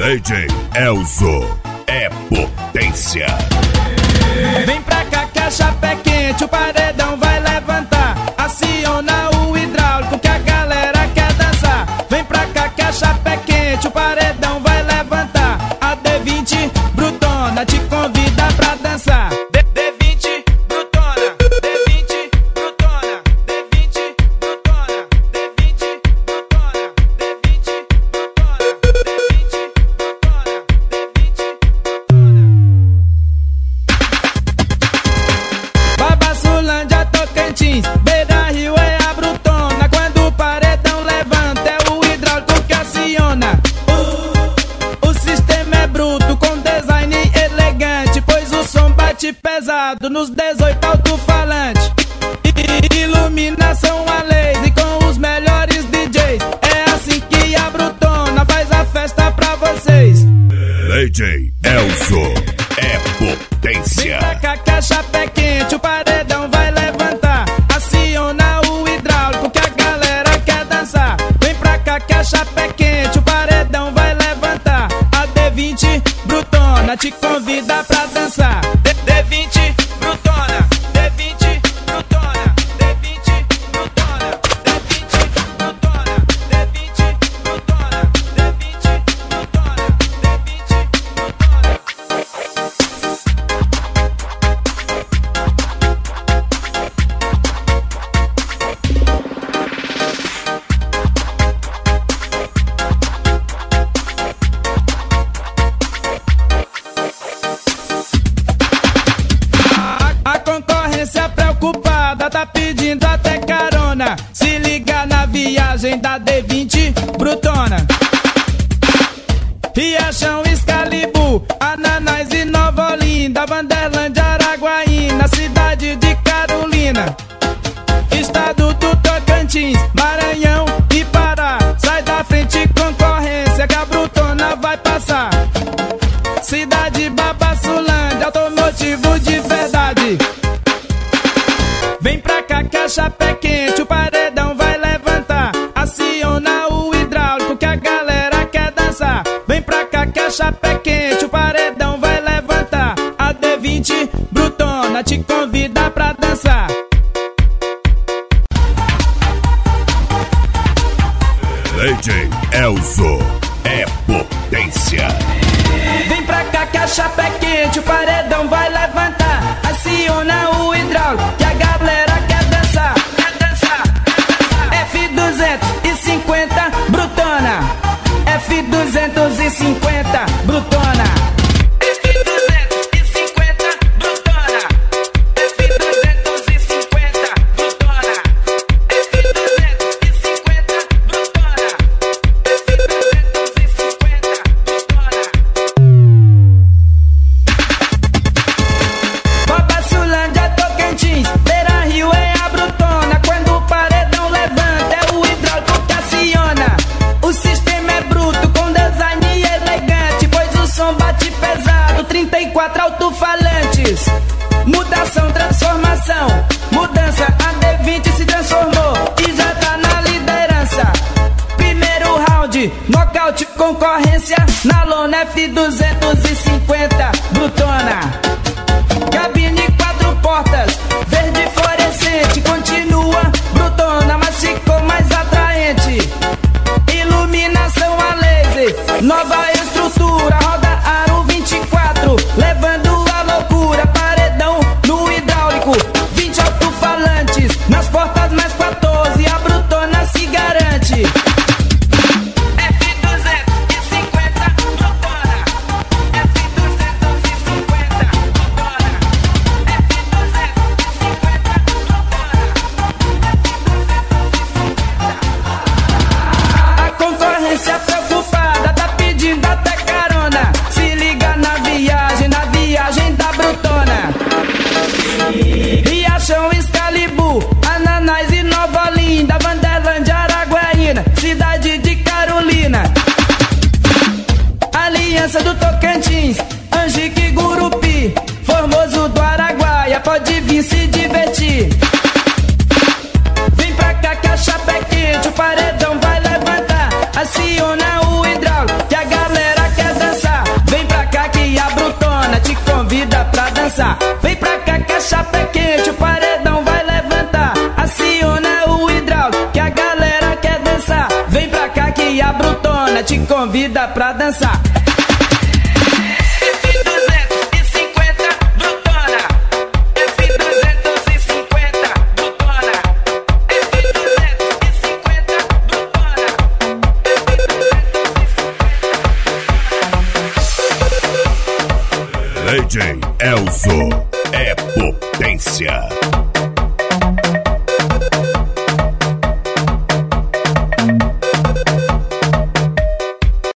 DJ Elzo é potência. Vem pra cá que a chapa é quente, o paredão vai levantar. Aciona o hidráulico que a galera quer dançar. Vem pra cá que a chapa é quente, o paredão vai levantar. A D20 Brutona te convida pra dançar. D20 Brutona, D20 Brutona, D20 Brutona, D20 Brutona, D20 Brutona, D20 Brutona, Babassulândia, Tocantins, Beira Rio é a Brutona. Quando o paredão levanta é o hidráulico que aciona. O sistema é bruto com design elegante, pois o som bate pesado nos 18 alto-falantes. Iluminação a laser com os melhores DJs. É assim que a Brutona faz a festa pra vocês. DJ Elzo é potência. Vem pra cá que a chapa é quente, o paredão vai levantar. Aciona o hidráulico que a galera quer dançar. Vem pra cá que a chapa é quente, o paredão vai levantar. A D20 Brutona te convida pra dançar. D20 Brutona, D20 Brutona, D20 Brutona, D20 Brutona, D20 Brutona, D20 Brutona, D20 Brutona. A concorrência preocupada tá pedindo até carona. Se liga na viagem da D20 Brutona. Riachão, Excalibur, Ananás e Nova Olinda, Vanderlândia, Araguaína, cidade de Carolina, estado do Tocantins, Maranhão e Pará. Sai da frente, concorrência, que a Brutona vai passar. Cidade Babassulândia, automotivo de verdade. Vem pra cá que a chapa é quente, o paredão vai levantar. Aciona o hidráulico que a galera quer dançar. Vem pra cá que a chapa é quente, o paredão vai levantar. A D20 Brutona te convida pra dançar. DJ Elzo é potência. Vem pra cá que a chapa é quente, o paredão vai levantar. Aciona o hidráulico que a galera quer dançar. Quer dançar, quer dançar. F250 Brutona, F250 Brutona. F250 Brutona, F250 Brutona, F250 Brutona, F250 Brutona. Babassulândia, Tocantins, Beira Rio é a Brutona. Quando o paredão levanta é o hidráulico que aciona. O sistema é bruto com design elegante, pois o som bate pesado, 34 alto-falantes. Mudação, transformação, mudança, a D20 se transformou e já tá na liderança. Primeiro round, nocaute, concorrência na lona, F250 Brutona. Cabine 4 portas, verde fluorescente, continua Brutona, mas ficou mais atraente. Iluminação a laser, nova estrutura, roda aro 24, levando a loucura. Paredão no hidráulico, 20 alto-falantes, nas portas mais 14, a Brutona se garante. F250 Brutona, F250 Brutona, F250 Brutona. A concorrência preocupada tá pedindo até carona. Se liga na viagem da Brutona. Riachão, Excalibur, Ananás e Nova Olinda, Vanderlândia, Araguaína, cidade de Carolina, Aliança do Tocantins, Angique, Gurupi, Formoso do Araguaia, pode vir se divertir. Vem pra cá que a chapa é quente, o paredão vai levantar. Aciona o hidráulico que a galera quer dançar. dançar. Vem pra cá que a chapa é quente, o paredão vai levantar. Aciona o hidráulico que a galera quer dançar. Vem pra cá que a Brutona te convida pra dançar. DJ Elzo é potência.